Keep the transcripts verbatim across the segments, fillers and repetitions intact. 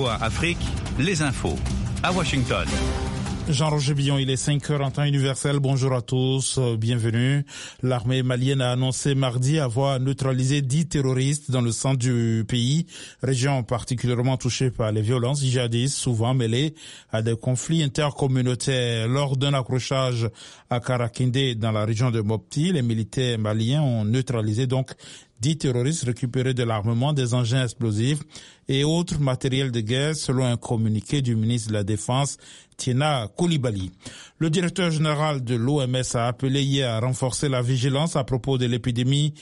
V O A Afrique, les infos, à Washington. Jean-Roger Billon, il est cinq heures en temps universel. Bonjour à tous, bienvenue. L'armée malienne a annoncé mardi avoir neutralisé dix terroristes dans le centre du pays, région particulièrement touchée par les violences djihadistes, souvent mêlées à des conflits intercommunautaires. Lors d'un accrochage à Karakinde dans la région de Mopti, les militaires maliens ont neutralisé donc dix terroristes récupérés de l'armement, des engins explosifs et autres matériels de guerre, selon un communiqué du ministre de la Défense, Tiena Coulibaly. Le directeur général de l'O M S a appelé hier à renforcer la vigilance à propos de l'épidémie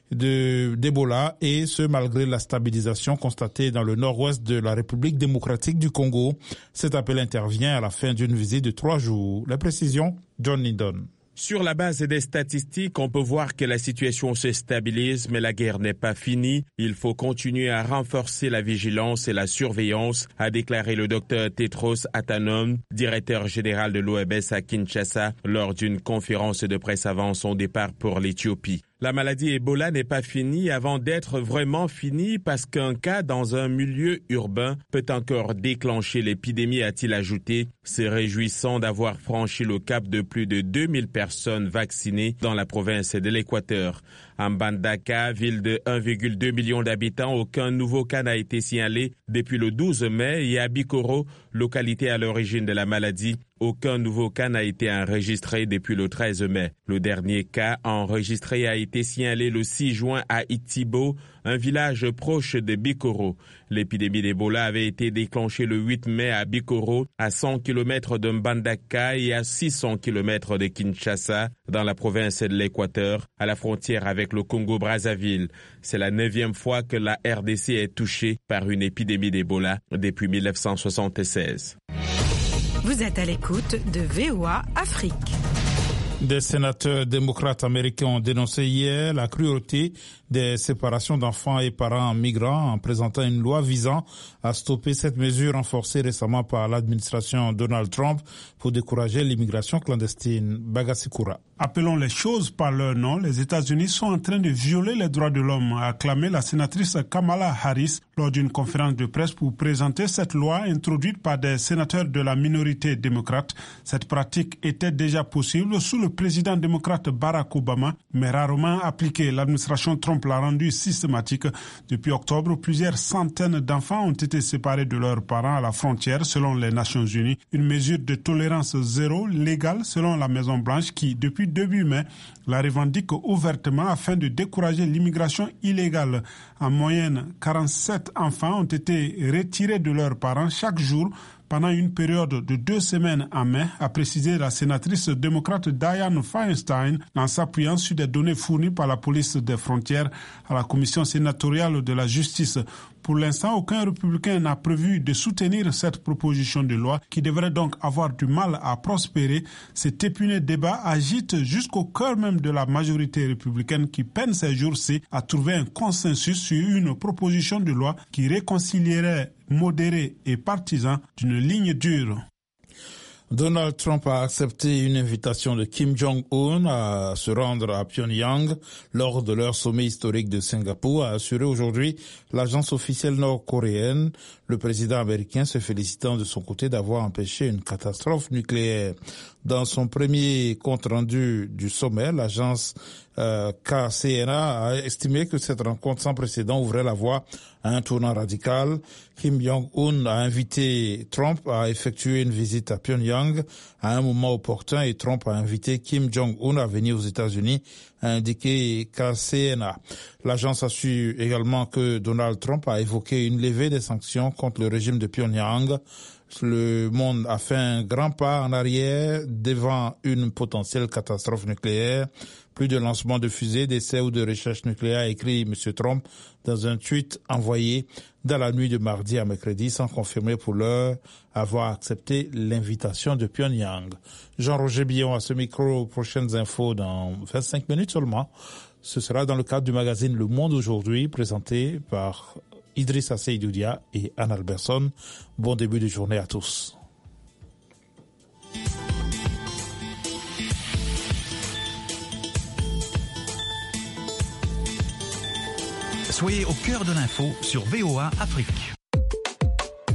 de d'Ebola, et ce malgré la stabilisation constatée dans le nord-ouest de la République démocratique du Congo. Cet appel intervient à la fin d'une visite de trois jours. La précision, John Lindon. Sur la base des statistiques, on peut voir que la situation se stabilise, mais la guerre n'est pas finie. Il faut continuer à renforcer la vigilance et la surveillance, a déclaré le docteur Tedros Adhanom, directeur général de l'O M S à Kinshasa, lors d'une conférence de presse avant son départ pour l'Éthiopie. La maladie Ebola n'est pas finie avant d'être vraiment finie parce qu'un cas dans un milieu urbain peut encore déclencher l'épidémie, a-t-il ajouté, se réjouissant d'avoir franchi le cap de plus de deux mille personnes vaccinées dans la province de l'Équateur. À Mbandaka, ville de un virgule deux million d'habitants, aucun nouveau cas n'a été signalé depuis le douze mai, et à Bikoro, localité à l'origine de la maladie, aucun nouveau cas n'a été enregistré depuis le treize mai. Le dernier cas enregistré a été signalé le six juin à Itibo, un village proche de Bikoro. L'épidémie d'Ebola avait été déclenchée le huit mai à Bikoro, à cent kilomètres de Mbandaka et à six cents kilomètres de Kinshasa, dans la province de l'Équateur, à la frontière avec le Congo-Brazzaville. C'est la neuvième fois que la R D C est touchée par une épidémie d'Ebola depuis mille neuf cent soixante-seize. Vous êtes à l'écoute de V O A Afrique. Des sénateurs démocrates américains ont dénoncé hier la cruauté des séparations d'enfants et parents migrants en présentant une loi visant à stopper cette mesure renforcée récemment par l'administration Donald Trump pour décourager l'immigration clandestine. Bagasikura. Appelons les choses par leur nom, les États-Unis sont en train de violer les droits de l'homme, a acclamé la sénatrice Kamala Harris lors d'une conférence de presse pour présenter cette loi introduite par des sénateurs de la minorité démocrate. Cette pratique était déjà possible sous le président démocrate Barack Obama, mais rarement appliquée. L'administration Trump l'a rendue systématique. Depuis octobre, plusieurs centaines d'enfants ont été séparés de leurs parents à la frontière, selon les Nations Unies. Une mesure de tolérance zéro légale, selon la Maison-Blanche, qui, depuis début mai, la revendique ouvertement afin de décourager l'immigration illégale. En moyenne, quarante-sept enfants ont été retirés de leurs parents chaque jour pendant une période de deux semaines en mai, a précisé la sénatrice démocrate Dianne Feinstein en s'appuyant sur des données fournies par la police des frontières à la commission sénatoriale de la justice. Pour l'instant, aucun républicain n'a prévu de soutenir cette proposition de loi qui devrait donc avoir du mal à prospérer. Cet épineux débat agite jusqu'au cœur même de la majorité républicaine qui peine ces jours-ci à trouver un consensus sur une proposition de loi qui réconcilierait modérés et partisans d'une ligne dure. Donald Trump a accepté une invitation de Kim Jong-un à se rendre à Pyongyang lors de leur sommet historique de Singapour, a assuré aujourd'hui l'agence officielle nord-coréenne, le président américain se félicitant de son côté d'avoir empêché une catastrophe nucléaire. Dans son premier compte-rendu du sommet, l'agence euh, K C N A a estimé que cette rencontre sans précédent ouvrait la voie à un tournant radical. Kim Jong-un a invité Trump à effectuer une visite à Pyongyang à un moment opportun et Trump a invité Kim Jong-un à venir aux États-Unis, a indiqué K C N A. L'agence a su également que Donald Trump a évoqué une levée des sanctions contre le régime de Pyongyang. Le monde a fait un grand pas en arrière devant une potentielle catastrophe nucléaire. Plus de lancement de fusées, d'essais ou de recherche nucléaire, a écrit M. Trump dans un tweet envoyé dans la nuit de mardi à mercredi, sans confirmer pour l'heure avoir accepté l'invitation de Pyongyang. Jean-Roger Billon à ce micro, prochaines infos dans vingt-cinq minutes seulement. Ce sera dans le cadre du magazine Le Monde aujourd'hui, présenté par Idrissa Seydoudia et Anne Alberson. Bon début de journée à tous. Soyez au cœur de l'info sur V O A Afrique.